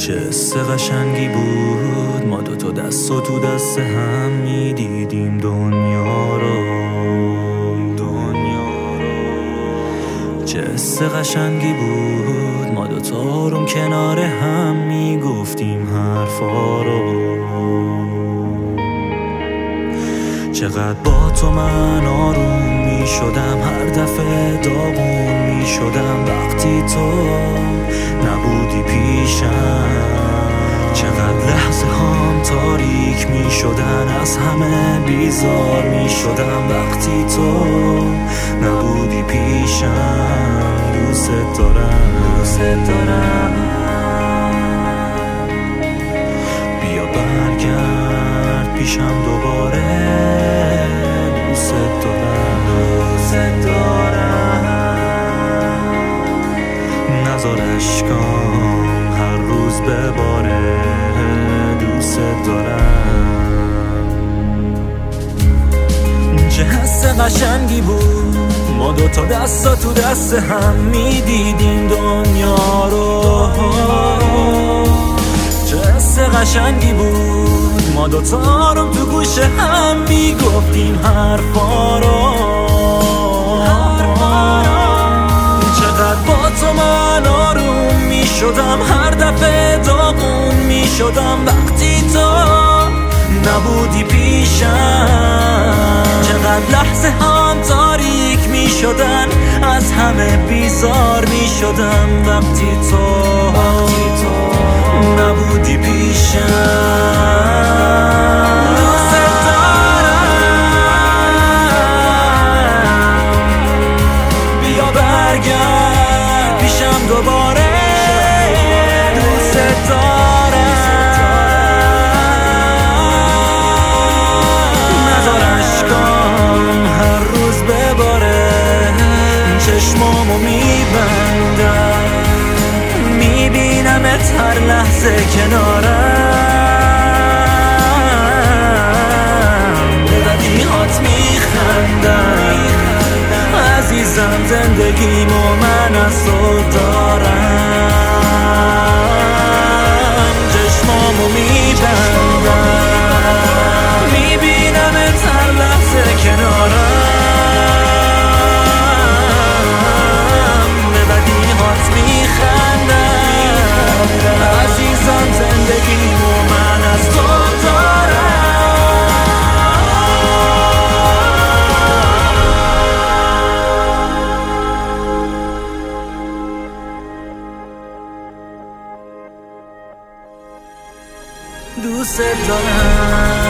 چه حس قشنگی بود ما دوتا دست و تو دست هم میدیدیم دنیا رو. چه حس قشنگی بود ما دوتا آروم کنار هم میگفتیم حرفا رو. چقدر با تو من آروم میشدم، هر دفعه داغون میشدم وقتی تو نبودی پیشم. چقدر لحظه هام تاریک میشدن، از همه بیزار میشدم وقتی تو نبودی پیشم. دوست دارم بیا برگرد پیشم دوباره. دوست دارم نذار اشکام هر روز بباره. دوست دارم. چه حس قشنگی بود ما دوتا دستا تو دست هم میدیدیم دنیا رو. چه حس قشنگی بود ما دوتا آروم تو گوش هم میگفتیم حرفا رو. چقدر با تو من آروم میشدم، هر دفعه داغون میشدم وقتی تو نبودی پیشم. چقدر لحظه هم تاریک میشدن، از همه بیزار میشدم وقتی تو نبودی پیشم. دوباره دوست دارم نذار اشکام هر روز بباره. چشمامو میبندم میبینمت هر لحظه کنارم. به بدیهات میخندم عزیزم، زندگیمو من از تو دارم. چشمامو میبندم میبینمت هر لحظه کنارم. به بدیهات میخندم عزیزم، زندگیمو من از تو دارم. دوست دارم.